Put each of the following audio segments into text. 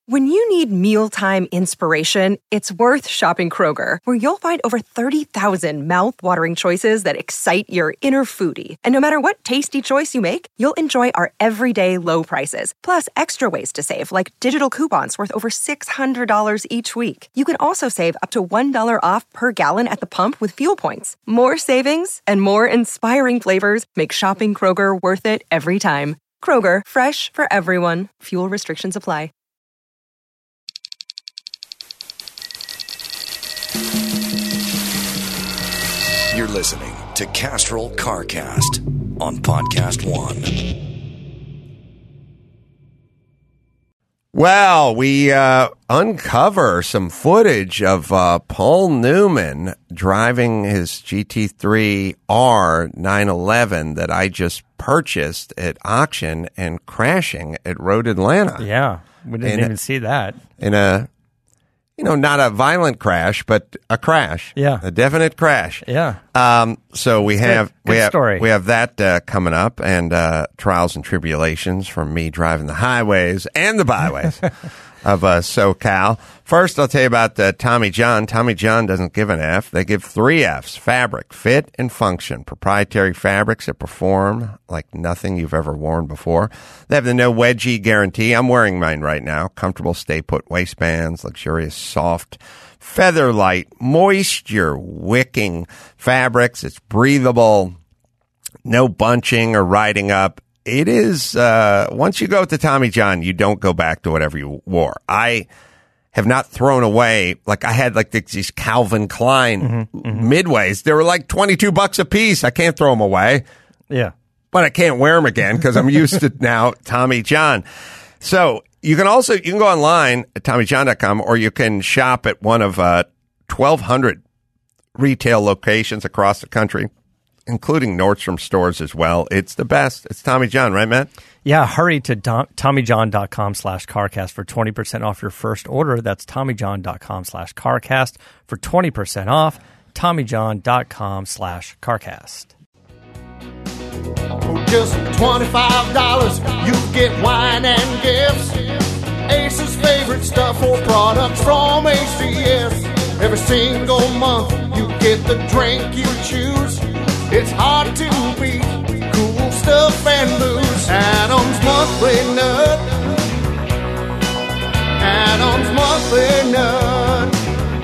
When you need mealtime inspiration, it's worth shopping Kroger, where you'll find over 30,000 mouth-watering choices that excite your inner foodie. And no matter what tasty choice you make, you'll enjoy our everyday low prices, plus extra ways to save, like digital coupons worth over $600 each week. You can also save up to $1 off per gallon at the pump with fuel points. More savings and more inspiring flavors make shopping Kroger worth it every time. Kroger, fresh for everyone. Fuel restrictions apply. You're listening to Castrol CarCast on Podcast One. Well, we uncover some footage of Paul Newman driving his GT3 R 911 that I just purchased at auction and crashing at Road Atlanta. Yeah, we didn't even see that. In a, not a violent crash, but a crash. Yeah. A definite crash. Yeah. So we have story. We have that coming up, and trials and tribulations from me driving the highways and the byways of SoCal. First, I'll tell you about Tommy John. Tommy John doesn't give an F. They give 3 Fs: fabric, fit, and function. Proprietary fabrics that perform like nothing you've ever worn before. They have the no wedgie guarantee. I'm wearing mine right now. Comfortable stay-put waistbands, luxurious soft feather light, moisture wicking fabrics. It's breathable, no bunching or riding up. It is, once you go to Tommy John, you don't go back to whatever you wore. I have not thrown away, like I had like these Calvin Klein midways. They were like $22 a piece. I can't throw them away. Yeah. But I can't wear them again because I'm used to now Tommy John. So you can go online at TommyJohn.com, or you can shop at one of 1,200 retail locations across the country, including Nordstrom stores as well. It's the best. It's Tommy John, right, Matt? Yeah, hurry to TommyJohn.com/CarCast for 20% off your first order. That's TommyJohn.com/CarCast for 20% off. TommyJohn.com/CarCast. For just $25, you get wine and gifts. Ace's favorite stuff or products from ACS. Every single month, you get the drink you choose. It's hard to beat cool stuff and booze. Adam's Monthly Nut. Adam's Monthly Nut.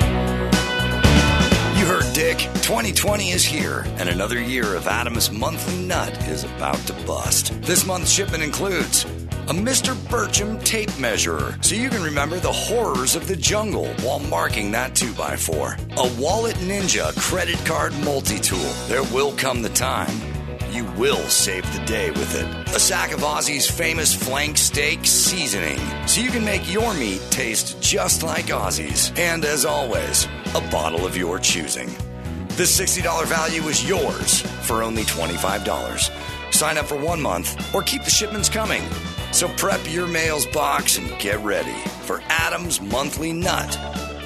You heard Dick. 2020 is here, and another year of Adam's Monthly Nut is about to bust. This month's shipment includes a Mr. Burcham tape measurer, so you can remember the horrors of the jungle while marking that 2x4. A Wallet Ninja credit card multi-tool. There will come the time you will save the day with it. A sack of Aussie's famous flank steak seasoning, so you can make your meat taste just like Aussie's. And as always, a bottle of your choosing. This $60 value is yours for only $25. Sign up for 1 month or keep the shipments coming. So prep your mail's box and get ready for Adam's Monthly Nut.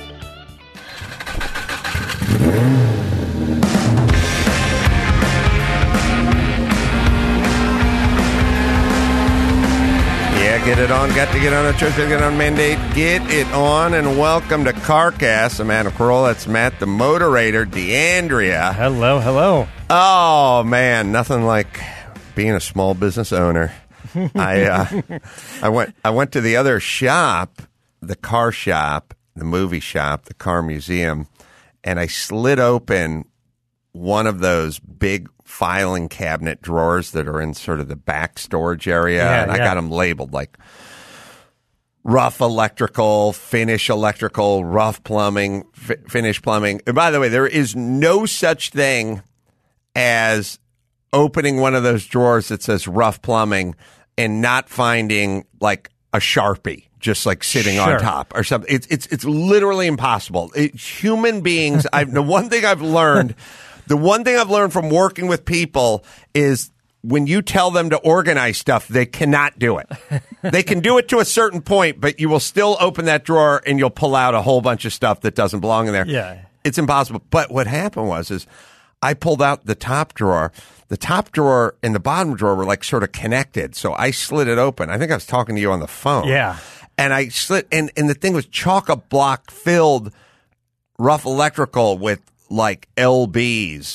Yeah, get it on. Got to get on a church, get on mandate. Get it on, and welcome to CarCast. I'm Adam Carolla. That's Matt, the moderator, DeAndrea. Hello, hello. Oh, man, nothing like being a small business owner. I went to the other shop, the car shop, the movie shop, the car museum, and I slid open one of those big filing cabinet drawers that are in sort of the back storage area, and I got them labeled like rough electrical, finish electrical, rough plumbing, finish plumbing. And by the way, there is no such thing as opening one of those drawers that says rough plumbing and not finding like a Sharpie just like sitting on top or something. It's literally impossible. Human beings, the one thing I've learned from working with people is when you tell them to organize stuff, they cannot do it. They can do it to a certain point, but you will still open that drawer and you'll pull out a whole bunch of stuff that doesn't belong in there. Yeah. It's impossible. But what happened was I pulled out the top drawer. The top drawer and the bottom drawer were like sort of connected. So I slid it open. I think I was talking to you on the phone. Yeah. And I slid, and the thing was chock-a-block filled rough electrical with like LBs,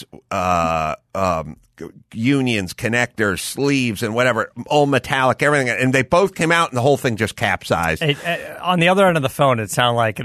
unions, connectors, sleeves, and whatever, all metallic, everything. And they both came out, and the whole thing just capsized. On the other end of the phone, it sounded like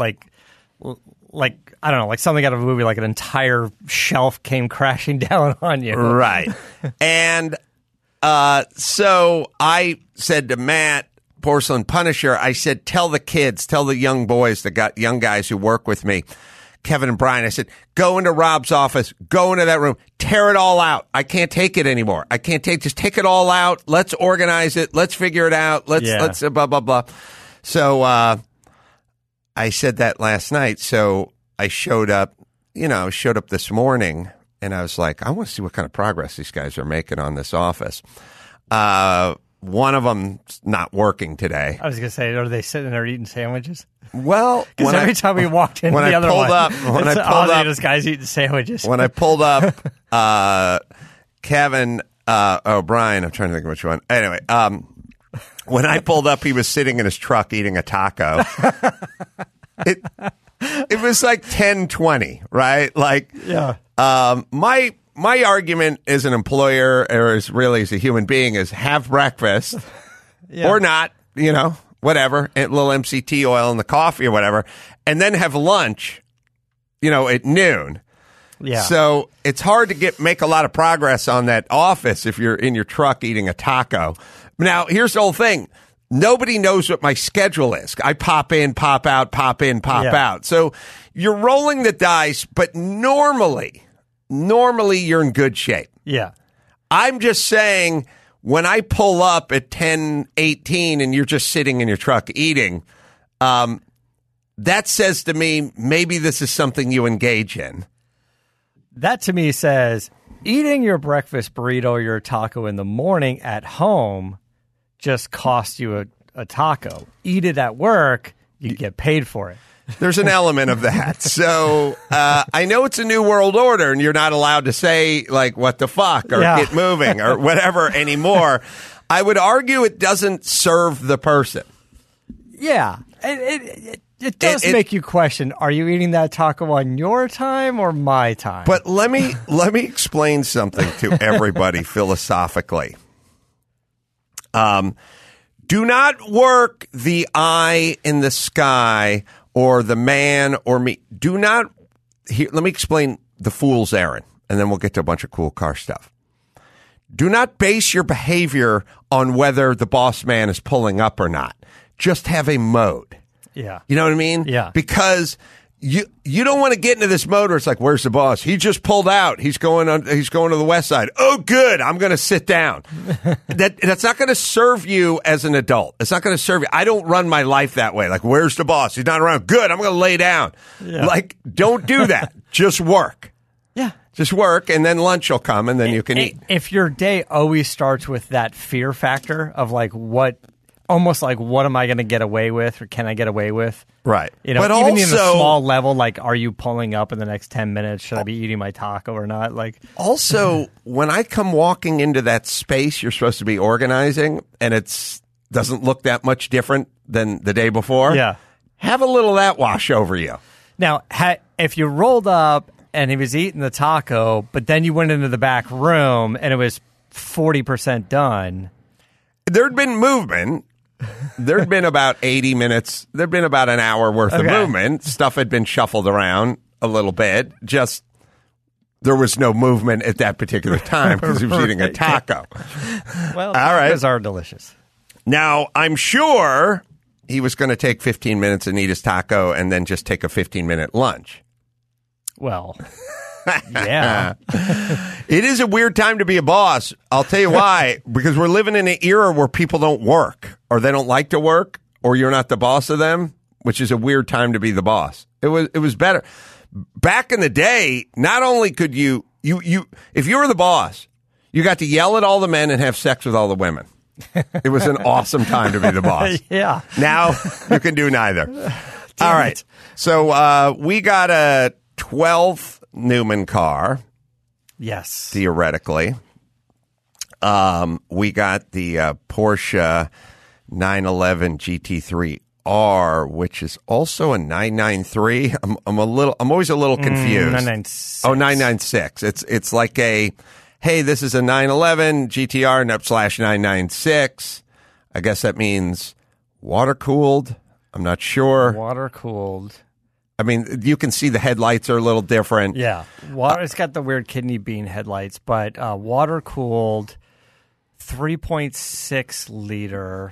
I don't know, like something out of a movie, like an entire shelf came crashing down on you. Right. And so I said to Matt, Porcelain Punisher, I said, tell the young boys, the young guys who work with me, Kevin and Brian, I said, go into Rob's office, go into that room, tear it all out. I can't take it anymore. Just take it all out. Let's organize it. Let's figure it out. Let's blah, blah, blah. So I said that last night. So I showed up this morning, and I was like, I want to see what kind of progress these guys are making on this office. One of them's not working today. I was going to say, are they sitting there eating sandwiches? Well, because every time we walked in, the other one, this guy's eating sandwiches. When I pulled up, Kevin O'Brien, I'm trying to think of which one. Anyway, when I pulled up, he was sitting in his truck eating a taco. It was like 10:20, right? Like, yeah. My argument as an employer, or as a human being, is have breakfast or not, whatever, a little MCT oil in the coffee or whatever, and then have lunch, at noon. Yeah. So it's hard to make a lot of progress on that office if you're in your truck eating a taco. Now, here's the whole thing. Nobody knows what my schedule is. I pop in, pop out, pop in, pop out. So you're rolling the dice, but normally you're in good shape. Yeah. I'm just saying, when I pull up at 10:18 and you're just sitting in your truck eating, that says to me, maybe this is something you engage in. That to me says eating your breakfast burrito or your taco in the morning at home just cost you a taco. Eat it at work, you get paid for it. There's an element of that. So I know it's a new world order, and you're not allowed to say, like, what the fuck, or get moving, or whatever anymore. I would argue it doesn't serve the person. Yeah. It does make you question, are you eating that taco on your time or my time? But let me explain something to everybody philosophically. Do not work the eye in the sky or the man or me. Let me explain the fool's errand, and then we'll get to a bunch of cool car stuff. Do not base your behavior on whether the boss man is pulling up or not. Just have a mode. Yeah. You know what I mean? Yeah. Because you don't want to get into this mode where it's like, where's the boss? He just pulled out. He's going to the west side. Oh, good. I'm going to sit down. That's not going to serve you as an adult. It's not going to serve you. I don't run my life that way. Like, where's the boss? He's not around. Good. I'm going to lay down. Yeah. Like, don't do that. Just work. Yeah. Just work, and then lunch will come, and then you can eat. If your day always starts with that fear factor of like almost like, what am I going to get away with, or can I get away with? Right. But even in a small level, like, are you pulling up in the next 10 minutes? Should I be eating my taco or not? Like, also, when I come walking into that space you're supposed to be organizing, and it doesn't look that much different than the day before, have a little of that wash over you. Now, if you rolled up and he was eating the taco, but then you went into the back room and it was 40% done. There'd been movement. There'd been about 80 minutes. There'd been about an hour worth of movement. Stuff had been shuffled around a little bit. Just there was no movement at that particular time because he was eating a taco. Well, tacos are delicious. Now, I'm sure he was going to take 15 minutes and eat his taco and then just take a 15-minute lunch. Well, yeah. It is a weird time to be a boss. I'll tell you why. Because we're living in an era where people don't work, or they don't like to work, or you're not the boss of them, which is a weird time to be the boss. It was better. Back in the day, not only could you if you were the boss, you got to yell at all the men and have sex with all the women. It was an awesome time to be the boss. Yeah. Now you can do neither. All right. So we got a 12th Newman car. Yes. Theoretically. We got the Porsche 911 GT3R, which is also a 993. I'm always a little confused. 996. Oh, 996. It's like a, hey, this is a 911 GTR / 996. I guess that means water cooled. I'm not sure. Water cooled. I mean, you can see the headlights are a little different. Yeah, water. It's got the weird kidney bean headlights, but water cooled, 3.6 liter,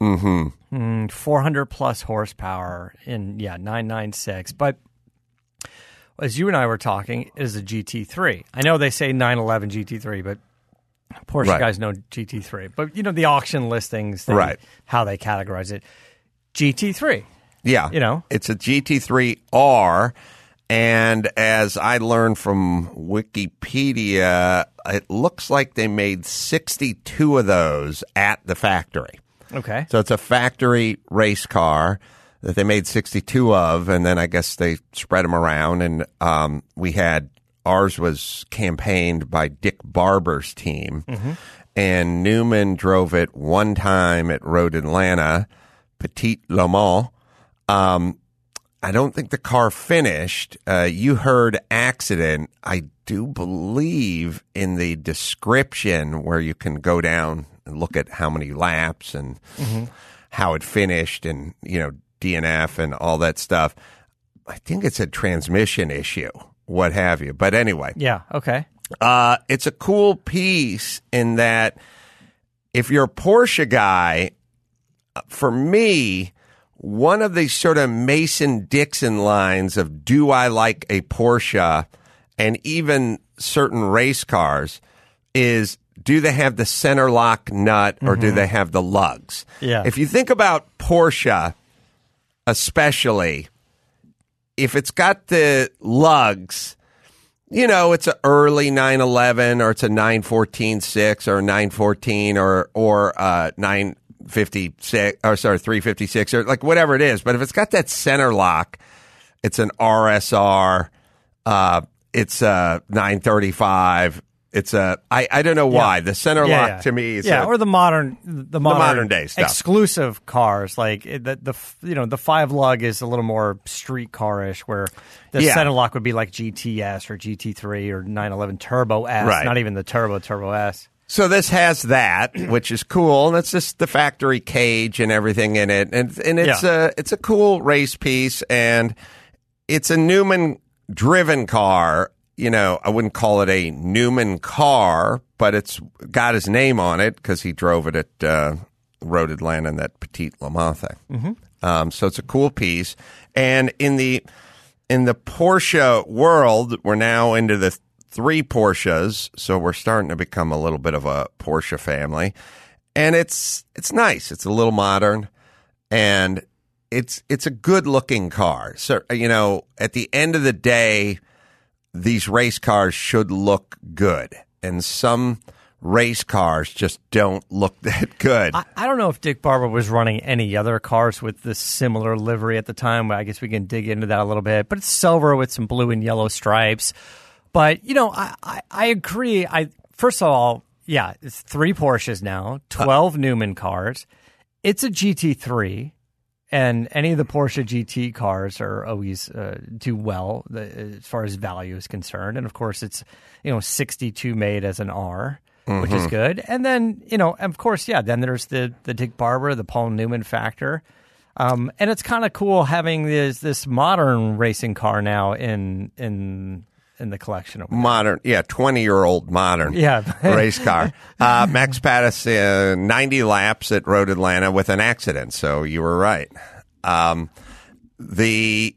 400 plus horsepower in 996. But as you and I were talking, it is a GT3. I know they say 911 GT3, but Porsche guys know GT3. But the auction listings, how they categorize it, GT3. Yeah. It's a GT3R, and as I learned from Wikipedia, it looks like they made 62 of those at the factory. Okay. So it's a factory race car that they made 62 of, and then I guess they spread them around, and ours was campaigned by Dick Barber's team, and Newman drove it one time at Road Atlanta, Petit Le Mans. I don't think the car finished. You heard accident. I do believe in the description where you can go down and look at how many laps and how it finished and, DNF and all that stuff. I think it's a transmission issue, what have you. But anyway. Yeah, okay. It's a cool piece in that if you're a Porsche guy, for me, one of the sort of Mason-Dixon lines of do I like a Porsche and even certain race cars is do they have the center lock nut or do they have the lugs? Yeah. If you think about Porsche, especially, if it's got the lugs, it's an early 911 or it's a 914.6 or 914 or 356 or like whatever it is. But if it's got that center lock, it's an RSR, it's a 935. It's I don't know why. The center lock to me is or the modern day stuff. Exclusive cars like the 5 lug is a little more street car-ish, where the center lock would be like GTS or GT3 or 911 Turbo S, not even the Turbo S. So this has that, which is cool, and it's just the factory cage and everything in it, and it's a cool race piece, and it's a Newman driven car. I wouldn't call it a Newman car, but it's got his name on it because he drove it at Road Atlanta in that Petit Le Mans thing. So it's a cool piece, and in the Porsche world, we're now into the 3 Porsches, so we're starting to become a little bit of a Porsche family, and it's nice. It's a little modern, and it's a good looking car. So at the end of the day, these race cars should look good, and some race cars just don't look that good. I don't know if Dick Barber was running any other cars with this similar livery at the time. I guess we can dig into that a little bit, but it's silver with some blue and yellow stripes. But, I agree. First of all, it's 3 Porsches now, 12 Newman cars. It's a GT3, and any of the Porsche GT cars are always do well as far as value is concerned. And, of course, it's, 62 made as an R, which is good. And then, of course, then there's the Dick Barber, the Paul Newman factor. And it's kind of cool having this modern racing car now in the collection. Modern, 20-year-old modern race car. Max Pattis, 90 laps at Road Atlanta with an accident, so you were right. The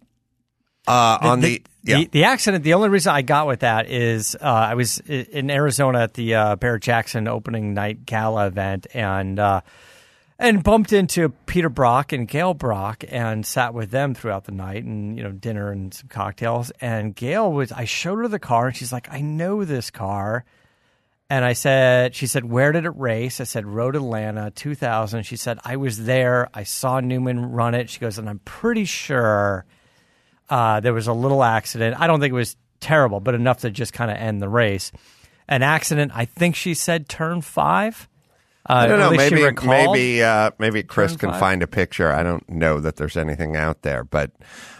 accident, the only reason I got with that is I was in Arizona at the Barrett-Jackson opening night gala event, and bumped into Peter Brock and Gail Brock and sat with them throughout the night and, dinner and some cocktails. And Gail I showed her the car and she's like, I know this car. And she said, where did it race? I said, Road Atlanta, 2000. She said, I was there. I saw Newman run it. She goes, and I'm pretty sure there was a little accident. I don't think it was terrible, but enough to just kind of end the race. An accident, I think she said turn 5. I don't know. At least she Maybe recalled maybe Chris Turn can 5? find a picture. I don't know that there's anything out there, but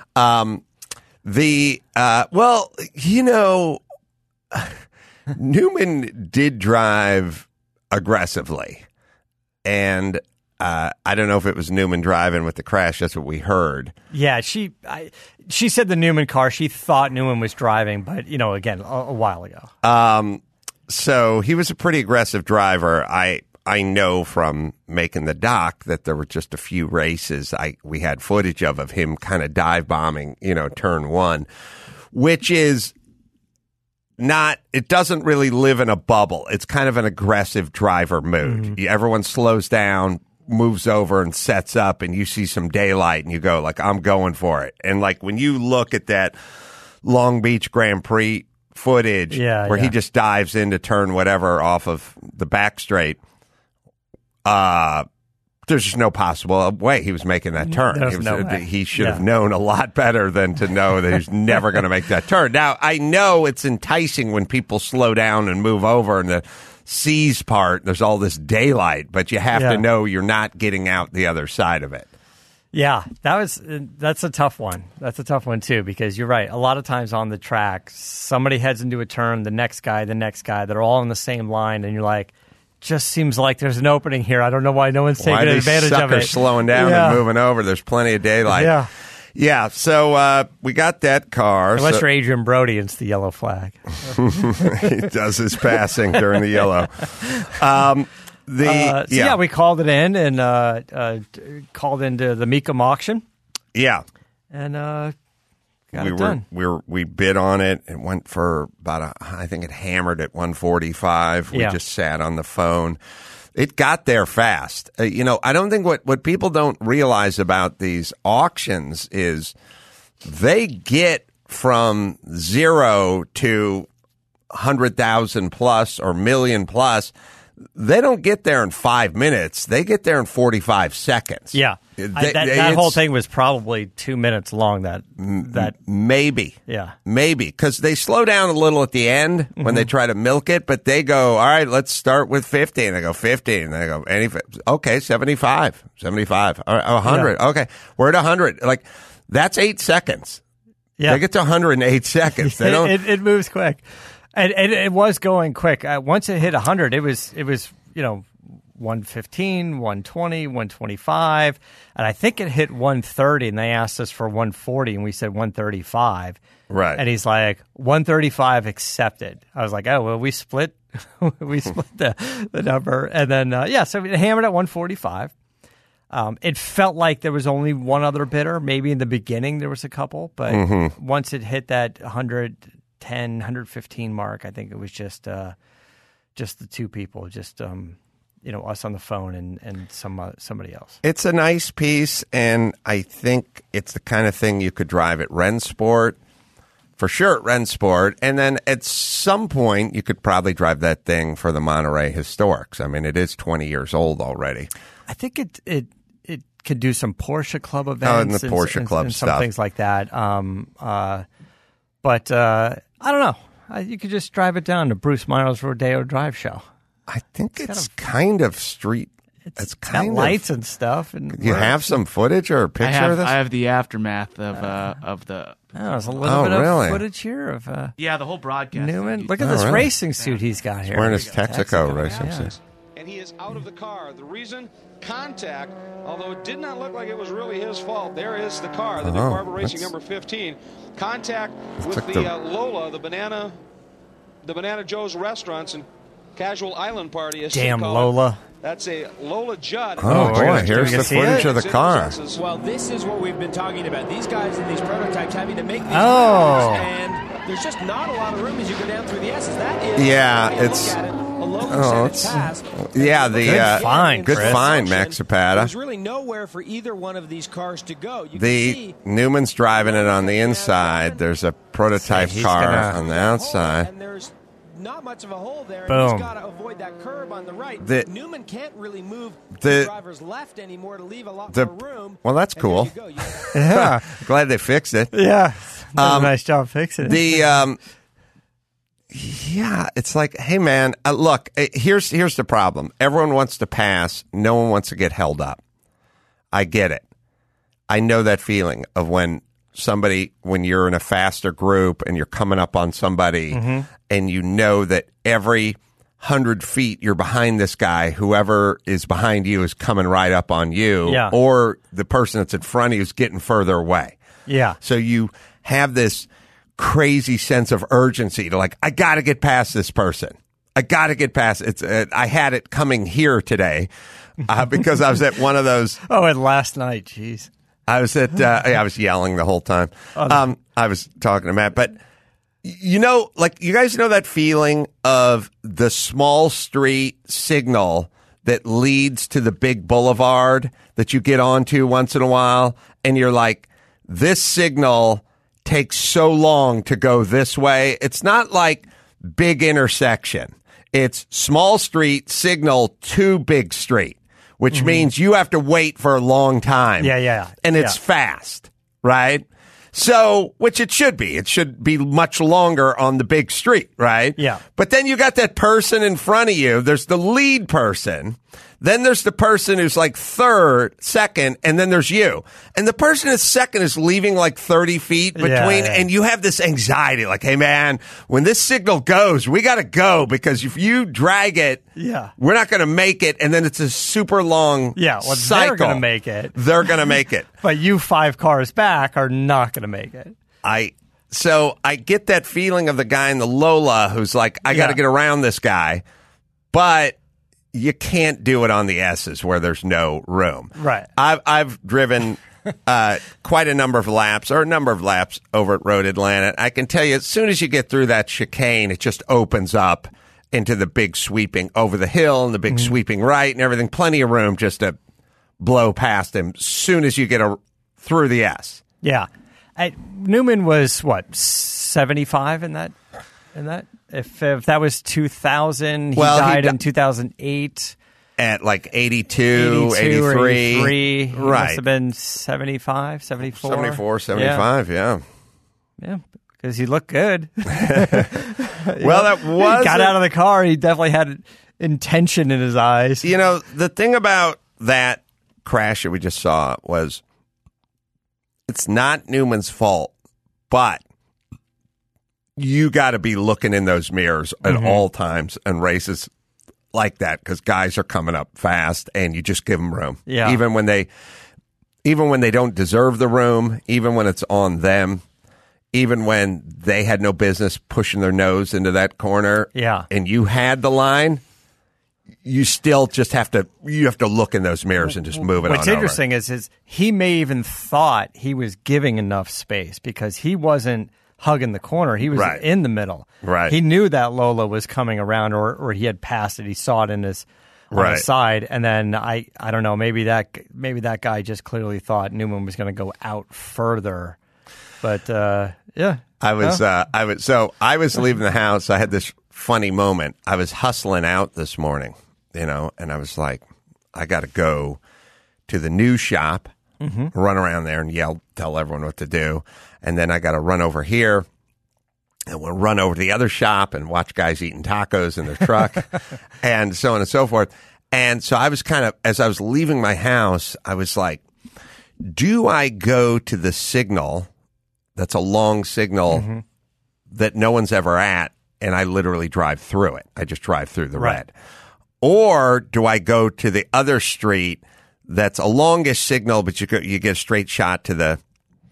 Newman did drive aggressively, and I don't know if it was Newman driving with the crash. That's what we heard. Yeah, she said the Newman car. She thought Newman was driving, but again, a while ago. So he was a pretty aggressive driver. I know from making the doc that there were just a few races we had footage of him kind of dive bombing, turn 1, which is not, it doesn't really live in a bubble. It's kind of an aggressive driver mood. Mm-hmm. Everyone slows down, moves over and sets up, and you see some daylight and you go like, I'm going for it. And like when you look at that Long Beach Grand Prix footage where he just dives into turn whatever off of the back straight, there's just no possible way he was making that turn. He should have known a lot better than to know that he's never going to make that turn. Now, I know it's enticing when people slow down and move over, and the seas part, there's all this daylight, but you have to know you're not getting out the other side of it. Yeah, that's a tough one. That's a tough one, too, because you're right. A lot of times on the track, somebody heads into a turn, the next guy, they're all in the same line, and you're like, just seems like there's an opening here. I don't know why no one's taking advantage of it. Slowing down and moving over. There's plenty of daylight. Yeah. So we got that car. Unless you're Adrian Brody, it's the yellow flag. He does his passing during the yellow. We called it in and called into the Mecum auction. Yeah. And got it done. We bid on it. It went for I think it hammered at 145. We just sat on the phone. It got there fast. I don't think what people don't realize about these auctions is they get from 0 to 100,000 plus or million plus. They don't get there in 5 minutes. They get there in 45 seconds. Yeah. That whole thing was probably 2 minutes long. That maybe. Yeah. Maybe. Because they slow down a little at the end when they try to milk it, but they go, all right, let's start with 50. And they go 50. And they go, okay, 75. 75. All right, 100. Yeah. Okay, we're at 100. Like, that's 8 seconds. Yeah. They get to 100 in 8 seconds. They don't. It moves quick. And it was going quick. Once it hit 100, it was 115, 120, 125, and I think it hit 130. And they asked us for 140, and we said 135. Right. And he's like, 135 accepted. I was like, oh well, we split the number, and then so we hammered at 145. It felt like there was only one other bidder. Maybe in the beginning there was a couple, but once it hit that 110, 115 mark, I think it was just the two people, us on the phone and somebody else. It's a nice piece, and I think it's the kind of thing you could drive at Rennsport, for sure at Rennsport, and then at some point you could probably drive that thing for the Monterey Historics. I mean, it is 20 years old already. I think it could do some Porsche Club events. Oh, and the Porsche Club and stuff. Some things like that. But I don't know. You could just drive it down to Bruce Miles Rodeo Drive Show. I think it's kind of street. It's kind got lights and stuff. And you have some footage or a picture of this? I have the aftermath of the. There's a little bit of footage here of the whole broadcast. Newman. Look at this racing suit he's got here. He's wearing his Texaco racing suit. And he is out of the car. The reason? Contact, although it did not look like it was really his fault. There is the car, the New Barber Racing number 15. Contact with the Lola, the Banana Joe's Restaurants and Casual Island Party. Damn Lola. That's a Lola Judd. Oh, boy, here's the footage of the car. Well, this is what we've been talking about. These guys in these prototypes having to make these cars, and there's just not a lot of room as you go down through the S's. That is, it's... Good find, Good find, Max Zapata. There's really nowhere for either one of these cars to go. Newman's driving it on the inside. There's a prototype car on the outside. And there's not much of a hole there. Boom. And he's got to avoid that curb on the right. Newman can't really move the driver's left anymore to leave a lot more room. Well, that's cool. Yeah. Glad they fixed it. Yeah. Did a nice job fixing it. Yeah, it's like, hey, man, look, here's the problem. Everyone wants to pass. No one wants to get held up. I get it. I know that feeling of when you're in a faster group and you're coming up on somebody and you know that every 100 feet you're behind this guy, whoever is behind you is coming right up on you, or the person that's in front of you is getting further away. Yeah. So you have this crazy sense of urgency to like, I got to get past this person. I got to get past it. I had it coming here today because I was at one of those. Oh, and last night, jeez. I was at, I was yelling the whole time. I was talking to Matt, but you know, like you guys know that feeling of the small street signal that leads to the big boulevard that you get onto once in a while. And you're like, this signal takes so long to go this way. It's not like big intersection. It's small street signal to big street, which means you have to wait for a long time. Yeah. And it's fast, right? So, which it should be. It should be much longer on the big street, right? Yeah. But then you got that person in front of you. There's the lead person. Then there's the person who's like second, and then there's you. And the person that's second is leaving like 30 feet between, and you have this anxiety like, hey, man, when this signal goes, we got to go because if you drag it, we're not going to make it. And then it's a super long cycle. They're going to make it. They're going to make it. But you 5 cars back are not going to make it. So I get that feeling of the guy in the Lola who's like, I got to get around this guy, but you can't do it on the S's where there's no room. Right. I've driven quite a number of laps over at Road Atlanta. I can tell you, as soon as you get through that chicane, it just opens up into the big sweeping over the hill and the big sweeping right and everything. Plenty of room just to blow past him as soon as you get through the S. Yeah. Newman was, 75 in that? If that was 2000, he died in 2008. At like 82 83. Or 83. He right. must have been 75, 74. 74, 75, yeah. Yeah, because he looked good. Well, that was... He got out of the car. He definitely had intention in his eyes. You know, the thing about that crash that we just saw was it's not Newman's fault, but you got to be looking in those mirrors at all times in races like that because guys are coming up fast and you just give them room. Yeah. Even when they don't deserve the room, even when it's on them, even when they had no business pushing their nose into that corner. Yeah. And you had the line, you still just have to look in those mirrors and just move it on over. What's interesting is he may even thought he was giving enough space because he wasn't hugging the corner. He was in the middle. Right. He knew that Lola was coming around or he had passed it. He saw it on his side. And then I don't know, maybe that guy just clearly thought Newman was going to go out further. But I was leaving the house. I had this funny moment. I was hustling out this morning, and I was like, I got to go to the news shop, run around there and tell everyone what to do. And then I got to run over here and we'll run over to the other shop and watch guys eating tacos in their truck and so on and so forth. And so I was as I was leaving my house, I was like, do I go to the signal that's a long signal that no one's ever at and I literally drive through it? I just drive through the red. Or do I go to the other street that's a longish signal, but you get a straight shot to the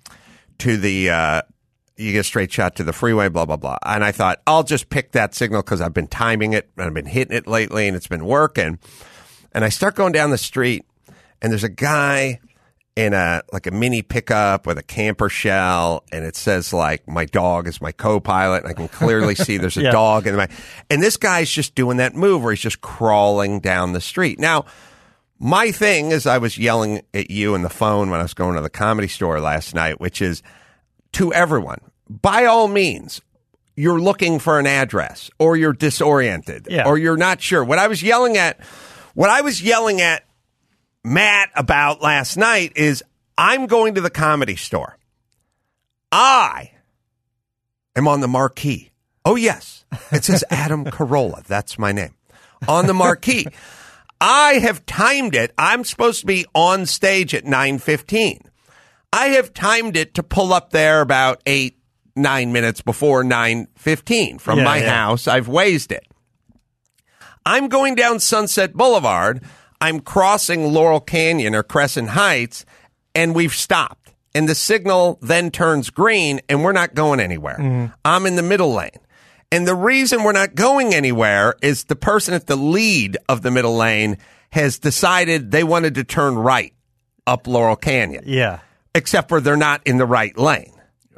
freeway, blah, blah, blah. And I thought, I'll just pick that signal because I've been timing it and I've been hitting it lately and it's been working. And I start going down the street and there's a guy in a mini pickup with a camper shell, and it says like, my dog is my co-pilot, and I can clearly see there's a dog and this guy's just doing that move where he's just crawling down the street. Now, my thing is I was yelling at you on the phone when I was going to the Comedy Store last night, which is to everyone, by all means, you're looking for an address or you're disoriented or you're not sure. What I was yelling at Matt about last night is I'm going to the Comedy Store. I am on the marquee. Oh, yes. It says Adam Carolla. That's my name. On the marquee. I have timed it. I'm supposed to be on stage at 9:15. I have timed it to pull up there about 9 minutes before 9:15 from my house. I've Wazed it. I'm going down Sunset Boulevard. I'm crossing Laurel Canyon or Crescent Heights, and we've stopped. And the signal then turns green, and we're not going anywhere. I'm in the middle lane. And the reason we're not going anywhere is the person at the lead of the middle lane has decided they wanted to turn right up Laurel Canyon. Yeah. Except for they're not in the right lane.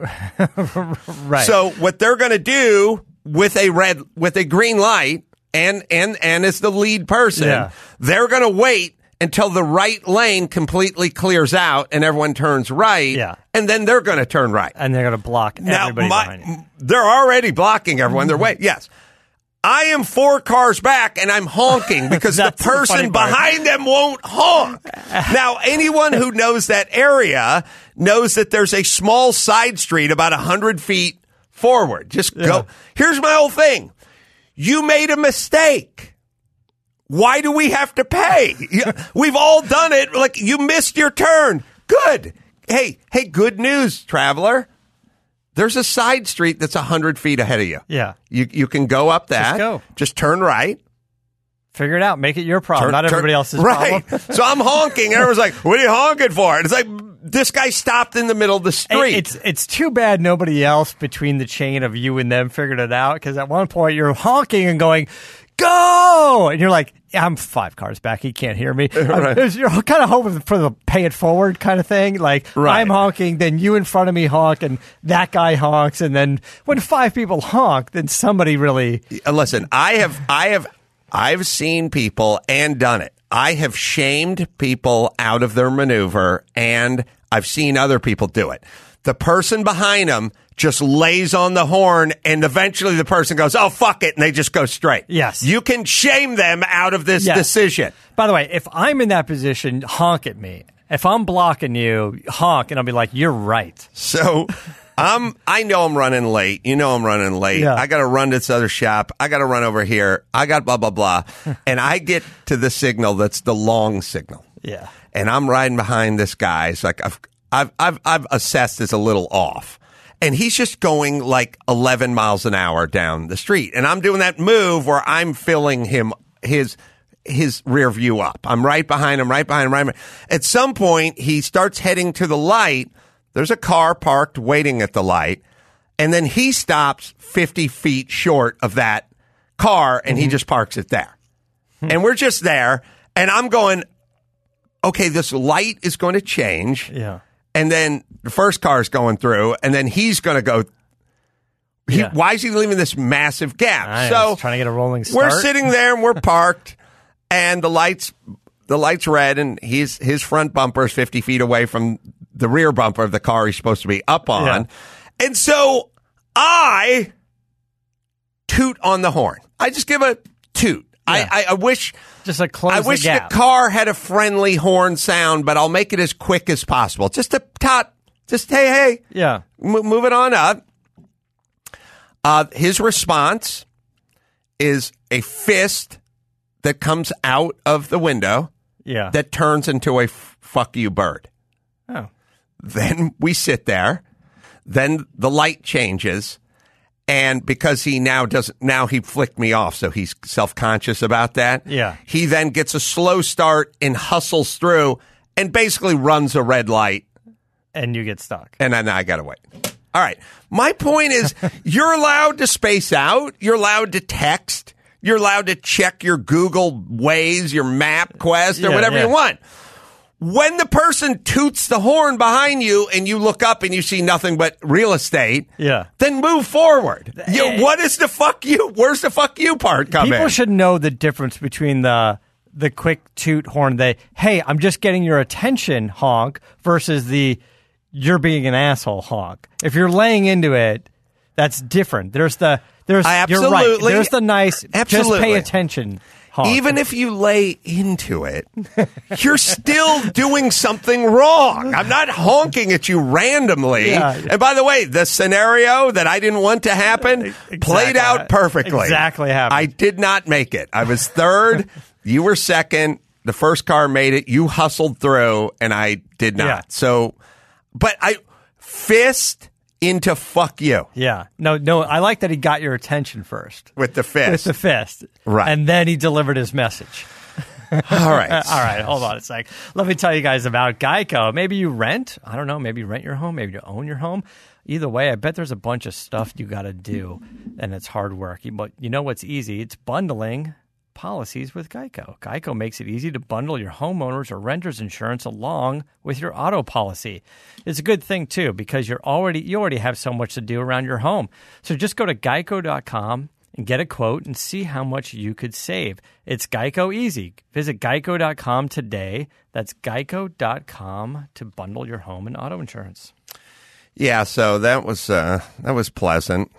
Right. So what they're going to do with a green light and as the lead person, they're going to wait until the right lane completely clears out and everyone turns right. Yeah. And then they're going to turn right. And they're going to block everybody behind you. They're already blocking everyone. They're waiting. Yes. I am 4 cars back and I'm honking because the person behind them won't honk. Now, anyone who knows that area knows that there's a small side street about 100 feet forward. Just go. Here's my whole thing. You made a mistake. Why do we have to pay? We've all done it. Like, you missed your turn. Good. Hey, good news, traveler. There's a side street that's 100 feet ahead of you. Yeah. You can go up that. Just go. Just turn right. Figure it out. Make it your problem, not everybody else's problem. Right. So I'm honking. Everyone's like, what are you honking for? And it's like, this guy stopped in the middle of the street. It's too bad nobody else between the chain of you and them figured it out, because at one point you're honking and going, go! And you're like, I'm 5 cars back. He can't hear me. Right. You're kind of hoping for the pay it forward kind of thing. Like, I'm honking, then you in front of me honk, and that guy honks. And then when 5 people honk, then somebody really... Listen, I've seen people and done it. I have shamed people out of their maneuver, and I've seen other people do it. The person behind them just lays on the horn, and eventually the person goes, oh, fuck it, and they just go straight. Yes. You can shame them out of this decision. By the way, if I'm in that position, honk at me. If I'm blocking you, honk, and I'll be like, you're right. So I know I'm running late. You know I'm running late. Yeah. I got to run to this other shop. I got to run over here. I got blah, blah, blah. And I get to the signal that's the long signal. Yeah. And I'm riding behind this guy. It's like I've assessed it's a little off. And he's just going like 11 miles an hour down the street. And I'm doing that move where I'm filling his rear view up. I'm right behind him. At some point, he starts heading to the light. There's a car parked waiting at the light. And then he stops 50 feet short of that car, and he just parks it there. And we're just there. And I'm going, okay, this light is going to change. Yeah. And then the first car is going through, and then he's going to go. Why is he leaving this massive gap? So trying to get a rolling start. We're sitting there and we're parked, and the light's red, and his front bumper is 50 feet away from the rear bumper of the car he's supposed to be up on. Yeah. And so I toot on the horn. I just give a toot. Yeah. I wish just like close. I wish the car had a friendly horn sound, but I'll make it as quick as possible. Just a tot. Just hey. Yeah. Move it on up. His response is a fist that comes out of the window. Yeah. That turns into a fuck you bird. Oh. Then we sit there. Then the light changes. And because he now he flicked me off, so he's self-conscious about that. Yeah. He then gets a slow start and hustles through and basically runs a red light. And you get stuck. And then I got to wait. All right. My point is, you're allowed to space out. You're allowed to text. You're allowed to check your Google Waze, your MapQuest, or whatever you want. When the person toots the horn behind you and you look up and you see nothing but real estate, then move forward. What is the fuck you? Where's the fuck you part come in? People should know the difference between the quick toot horn, hey, I'm just getting your attention honk versus the you're being an asshole honk. If you're laying into it, that's different. You're right. There's the nice, just pay attention honk. even if you lay into it, you're still doing something wrong. I'm not honking at you randomly. Yeah. And by the way, the scenario that I didn't want to happen played out perfectly. Exactly happened. I did not make it. I was third. You were second. The first car made it. You hustled through, and I did not. Yeah. So, but I fist into fuck you. Yeah. No, I like that he got your attention first. With the fist. With the fist. Right. And then he delivered his message. All right. All right. Hold on a sec. Let me tell you guys about Geico. Maybe you rent. I don't know. Maybe you rent your home. Maybe you own your home. Either way, I bet there's a bunch of stuff you got to do, and it's hard work. But you know what's easy? It's bundling policies with Geico. Geico makes it easy to bundle your homeowners or renter's insurance along with your auto policy. It's a good thing too because you already have so much to do around your home. So just go to geico.com and get a quote and see how much you could save. It's Geico easy. Visit geico.com today. That's geico.com to bundle your home and auto insurance. Yeah, so that was pleasant.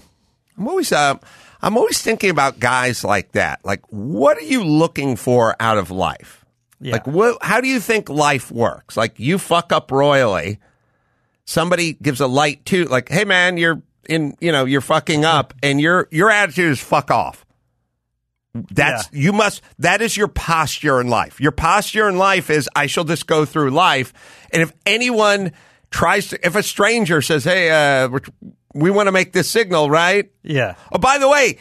I'm always thinking about guys like that. Like, what are you looking for out of life? Yeah. Like, how do you think life works? Like, you fuck up royally. Somebody gives a light to, like, hey man, you're fucking up, and your attitude is fuck off. That is your posture in life. Your posture in life is, I shall just go through life, and if anyone if a stranger says, hey, we want to make this signal, right? Yeah. Oh, by the way,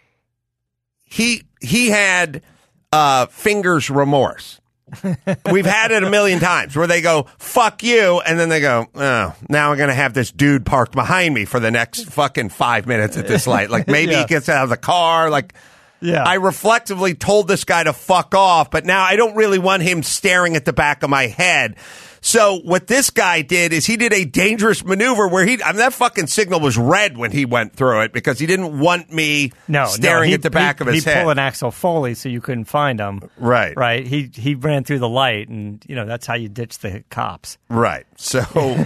he had fingers remorse. We've had it a million times where they go, fuck you, and then they go, oh, now I'm going to have this dude parked behind me for the next fucking 5 minutes at this light. Like, maybe he gets out of the car. Like, I reflectively told this guy to fuck off, but now I don't really want him staring at the back of my head. So what this guy did is he did a dangerous maneuver where that fucking signal was red when he went through it because he didn't want me staring at the back of his head. He pulled an Axel Foley so you couldn't find him. Right. Right. He ran through the light, and that's how you ditch the cops. Right. So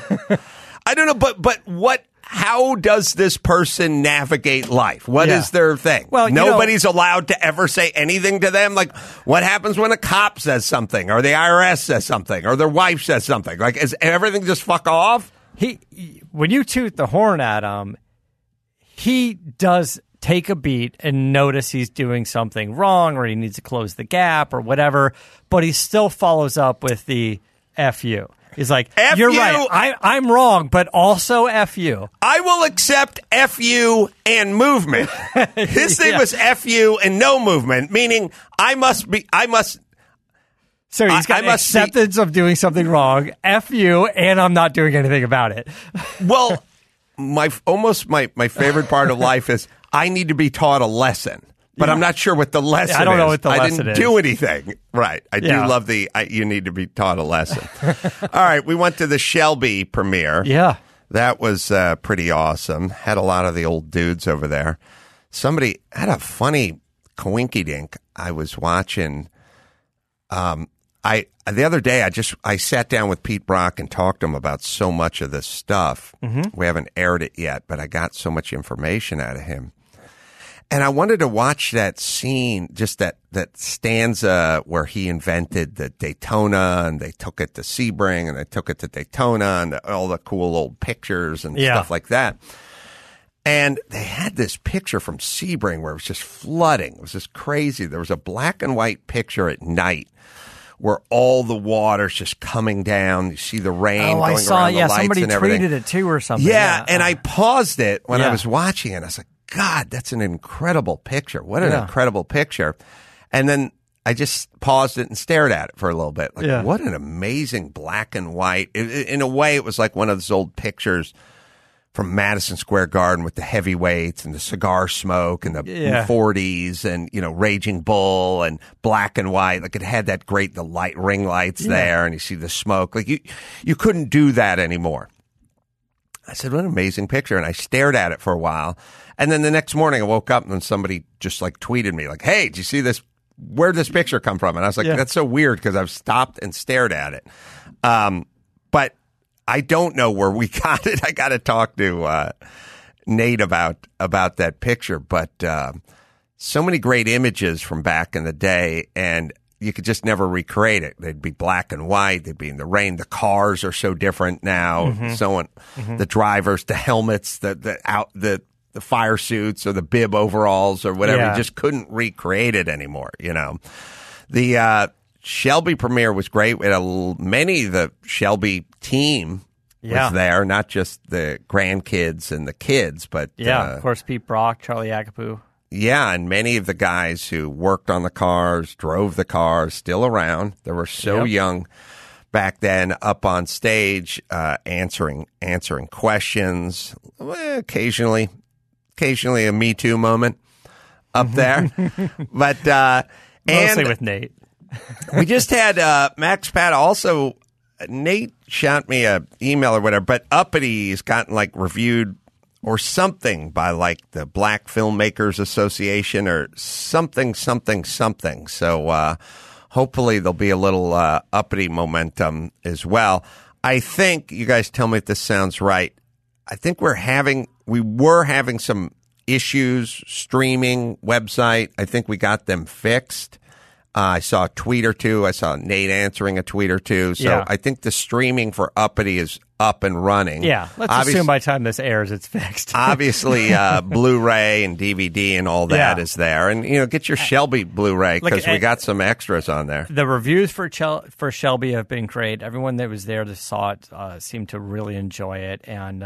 I don't know, but how does this person navigate life? What is their thing? Well, nobody's allowed to ever say anything to them. Like, what happens when a cop says something, or the IRS says something, or their wife says something? Like, is everything just fuck off? When you toot the horn at him, he does take a beat and notice he's doing something wrong, or he needs to close the gap, or whatever. But he still follows up with the F you. He's like, F you're you. right. I'm wrong, but also F you. I will accept F you and movement. His thing was F you and no movement, meaning I must. So he's got acceptance of doing something wrong, F you, and I'm not doing anything about it. Well, my favorite part of life is I need to be taught a lesson. But I'm not sure what the lesson is. I don't know what the lesson is. I didn't do anything. Right. I do love you need to be taught a lesson. All right. We went to the Shelby premiere. Yeah. That was pretty awesome. Had a lot of the old dudes over there. Somebody had a funny coinkydink I was watching. The other day, I sat down with Pete Brock and talked to him about so much of this stuff. Mm-hmm. We haven't aired it yet, but I got so much information out of him. And I wanted to watch that scene, just that stanza where he invented the Daytona, and they took it to Sebring, and they took it to Daytona, and all the cool old pictures and stuff like that. And they had this picture from Sebring where it was just flooding. It was just crazy. There was a black and white picture at night where all the water's just coming down. You see the rain going around the lights somebody and everything. tweeted it too or something. Yeah, and I paused it when I was watching it. I was like, God, that's an incredible picture. What an incredible picture. And then I just paused it and stared at it for a little bit. Like, what an amazing black and white. In a way, it was like one of those old pictures from Madison Square Garden with the heavyweights and the cigar smoke and the 40s and, Raging Bull and black and white. Like, it had that great, the ring lights there, and you see the smoke. Like, you couldn't do that anymore. I said, what an amazing picture. And I stared at it for a while. And then the next morning I woke up and somebody just tweeted me like, hey, did you see this? Where'd this picture come from? And I was like, that's so weird because I've stopped and stared at it. But I don't know where we got it. I got to talk to Nate about that picture. But so many great images from back in the day, and you could just never recreate it. They'd be black and white. They'd be in the rain. The cars are so different now. So on, the drivers, the helmets, the fire suits or the bib overalls or whatever. Yeah. You just couldn't recreate it anymore. The Shelby premiere was great. We had many of the Shelby team was there, not just the grandkids and the kids, but of course, Pete Brock, Charlie Agapu. Yeah, and many of the guys who worked on the cars, drove the cars, still around. They were so young back then, up on stage, answering questions. Well, occasionally a Me Too moment up there, but Mostly with Nate. We just had Max Pat also. Nate shot me an email or whatever, but Uppity has gotten reviewed or something by the Black Filmmakers Association or something. So hopefully there'll be a little Uppity momentum as well. I think, you guys tell me if this sounds right, I think we were having some issues streaming website. I think we got them fixed. I saw a tweet or two. I saw Nate answering a tweet or two. So I think the streaming for Uppity is up and running. Yeah, let's assume by the time this airs, it's fixed. Obviously, Blu-ray and DVD and all that is there. And, get your Shelby Blu-ray because we got some extras on there. The reviews for Shelby have been great. Everyone that was there that saw it seemed to really enjoy it. And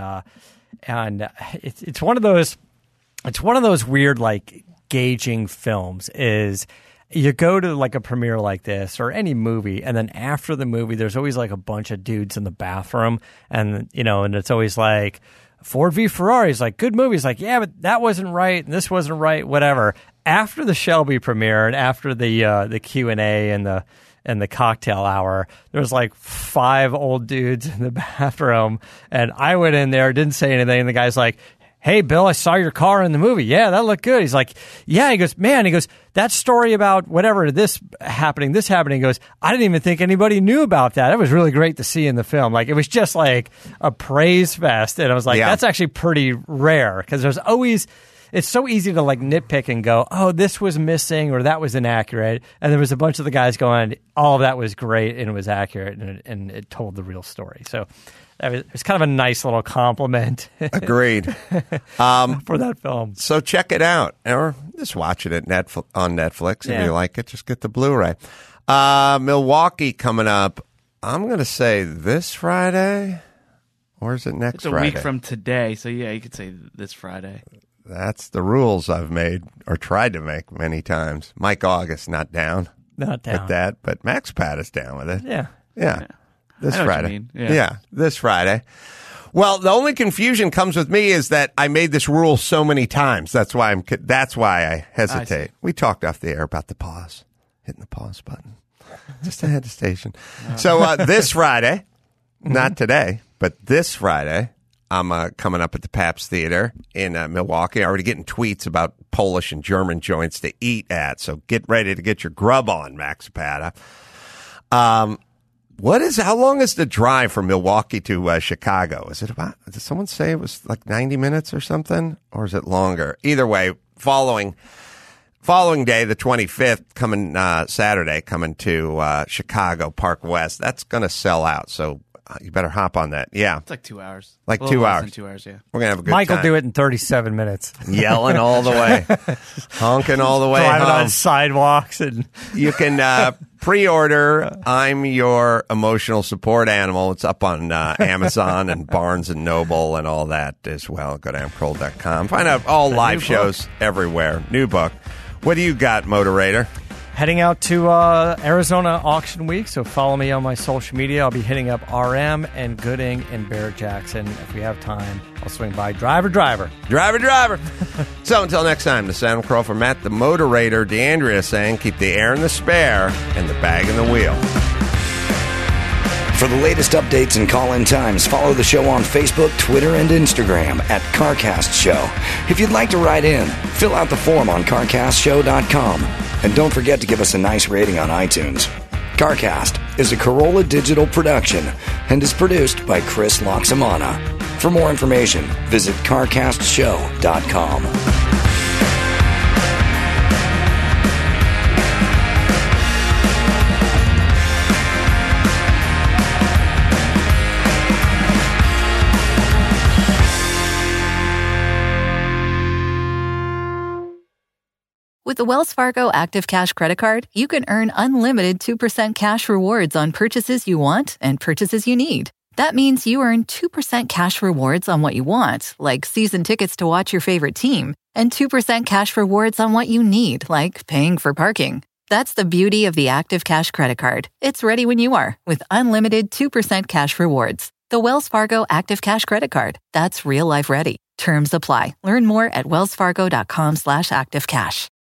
it's one of those weird, gauging films is – you go to a premiere like this or any movie, and then after the movie, there's always a bunch of dudes in the bathroom, and and it's always Ford v Ferrari is good movie. It's yeah, but that wasn't right, and this wasn't right, whatever. After the Shelby premiere and after the Q&A and the cocktail hour, there was 5 old dudes in the bathroom, and I went in there, didn't say anything, and the guy's hey, Bill, I saw your car in the movie. Yeah, that looked good. He's yeah. He goes, man, that story about whatever, this happening. He goes, I didn't even think anybody knew about that. It was really great to see in the film. It was just a praise fest. And I was that's actually pretty rare because there's always, it's so easy to nitpick and go, oh, this was missing or that was inaccurate. And there was a bunch of the guys going, all of that was great and it was accurate and it told the real story. So it was kind of a nice little compliment. Agreed. For that film. So check it out. Or just watch it on Netflix. If you like it, just get the Blu-ray. Milwaukee coming up. I'm going to say this Friday. Or is it next Friday? It's a week from today. So, yeah, you could say this Friday. That's the rules I've made or tried to make many times. Mike August not down. Not down. With that. But Max Pat is down with it. Yeah. This Friday. Yeah, this Friday. Well, the only confusion comes with me is that I made this rule so many times. That's why I hesitate. We talked off the air about the pause, hitting the pause button. Just a hesitation. So this Friday, not today, but this Friday, I'm coming up at the Pabst Theater in Milwaukee. I'm already getting tweets about Polish and German joints to eat at. So get ready to get your grub on, Max Pata. How long is the drive from Milwaukee to Chicago? Is it about, did someone say it was 90 minutes or something? Or is it longer? Either way, following day, the 25th, coming Saturday, coming to Chicago Park West, that's going to sell out. So you better hop on that. Yeah. It's 2 hours. 2 hours. 2 hours, yeah. We're going to have a good Mike time. will do it in 37 minutes. Yelling all the way. Honking all the way Driving home. on sidewalks. And You can pre-order I'm Your Emotional Support Animal. It's up on Amazon and Barnes & Noble and all that as well. Go to amcroll.com. Find out all live shows everywhere. New book. What do you got, Motorator? heading out to Arizona Auction Week, so follow me on my social media. I'll be hitting up RM and Gooding and Barrett Jackson. If we have time, I'll swing by. Driver. So until next time, this is Adam Crow for Matt the Motorator, DeAndrea saying keep the air in the spare and the bag in the wheel. For the latest updates and call-in times, follow the show on Facebook, Twitter, and Instagram at CarCast Show. If you'd like to write in, fill out the form on CarCastShow.com. And don't forget to give us a nice rating on iTunes. CarCast is a Corolla Digital production and is produced by Chris Loxamana. For more information, visit CarCastShow.com. With the Wells Fargo Active Cash Credit Card, you can earn unlimited 2% cash rewards on purchases you want and purchases you need. That means you earn 2% cash rewards on what you want, like season tickets to watch your favorite team, and 2% cash rewards on what you need, like paying for parking. That's the beauty of the Active Cash Credit Card. It's ready when you are, with unlimited 2% cash rewards. The Wells Fargo Active Cash Credit Card. That's real life ready. Terms apply. Learn more at wellsfargo.com/activecash.